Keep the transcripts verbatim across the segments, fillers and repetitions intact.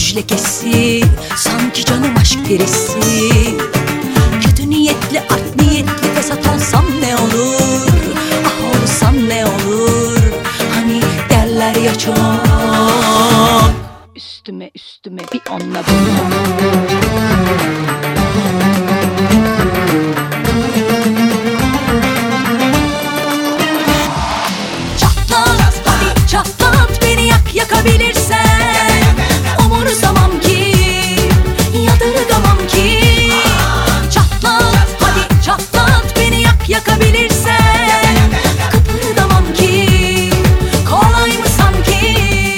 ruj lekesi, sanki canım aşk perisi. Kötü niyetli, art niyetli, fesat olsam ne olur? Ah olsam ne olur? Hani derler ya çok. Üstüme üstüme bir onunla bunu. Çatlat, hadi çatlat, beni yak yakabilirsen. Umursamam ki, yadırgamam ki. Çatlat, hadi çatlat, beni yak yakabilirsen. Kıpırdamam ki, kolay mı sanki?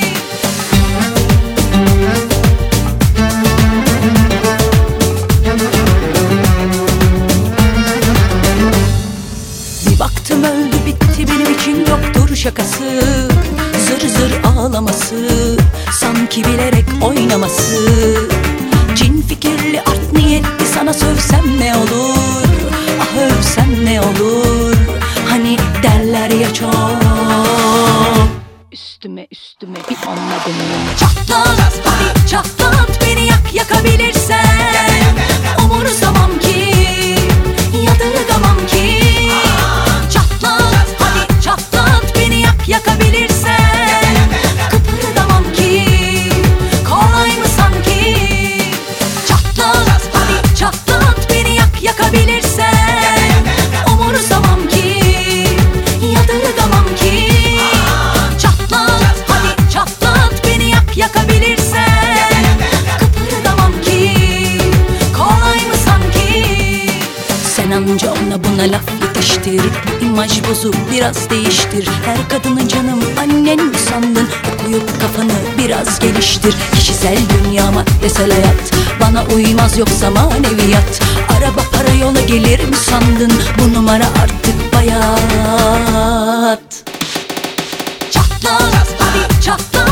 Bir baktım öldü bitti, benim için yoktur şakası. Zır zır ağlaması, sanki bilerek oynaması. Cin fikirli, art niyetli, sana sövsem ne olur? Ah övsem ne olur? Hani derler ya çok. Üstüme üstüme bir onunla bunu. Çatlat, hadi çatlat, beni yak yakabilirsen. Umursamam ki, yadırgamam ki. Çatlat, hadi çatlat, beni yak yakabilirsen. Kıpırdamam ki, kolay mı sanki? Çatlat, hadi çatlat, beni yak yakabilirsen. Umursamam ki, yadırgamam ki. Çatlat, hadi çatlat, beni yak yakabilirsen. Kıpırdamam ki, kolay mı sanki? Sen anca ona buna laf yetiştir, bu imaj bozuk biraz değiştir. Her kadını canım annen mi sandın? Okuyup kafanı biraz geliştir. Kişisel dünyama desel hayat bana uymaz, yoksa maneviyat. Araba para yola gelir mi sandın? Bu numara artık bayat. Çatlat, hadi çatlat,